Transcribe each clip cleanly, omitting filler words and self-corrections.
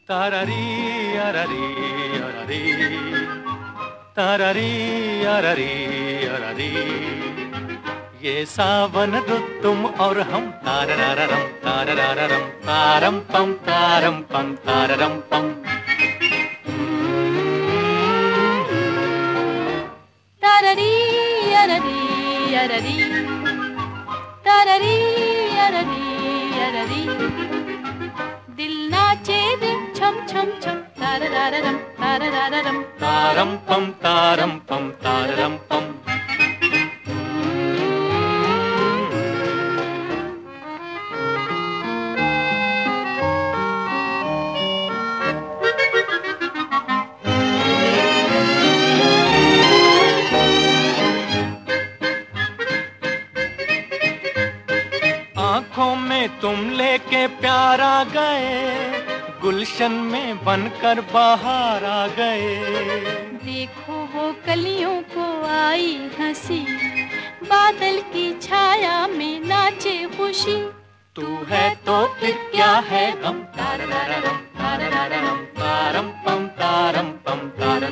तारारी अरारी अरारी तारारी अरारी अरारी। ये सावन रुत तुम और हम तारारारम तारारारम तारम पम तारम पम। तारारी अरारी अरारी तारारी अरारी अरारी। दिल नाचे रे छम छम छम तारारारम तारारारम तारम पम तारम पम। आँखों में तुम लेके प्यार आ गए, गुलशन में बनकर बाहर आ गए। देखो वो कलियों को आई हंसी, बादल की छाया में नाचे खुशी। तू है तो फिर क्या है गम तारारारम तारारारम तारम पम तारम पम।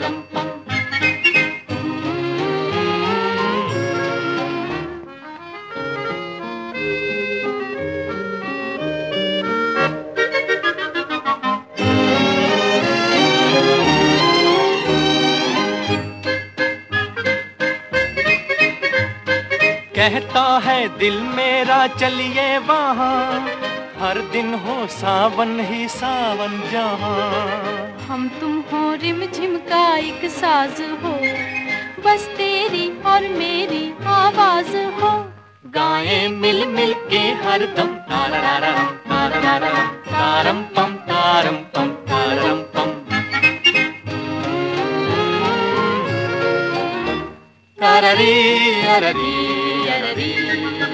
कहता है दिल मेरा चलिए वहाँ, हर दिन हो सावन ही सावन जहाँ। हम तुम हो रिम झिम का एक साज हो, बस तेरी और मेरी आवाज हो। गाएं मिल मिल के हर दम तारारारम तारारारम तारम पम तारम पम। तारारी अरारी अरारी।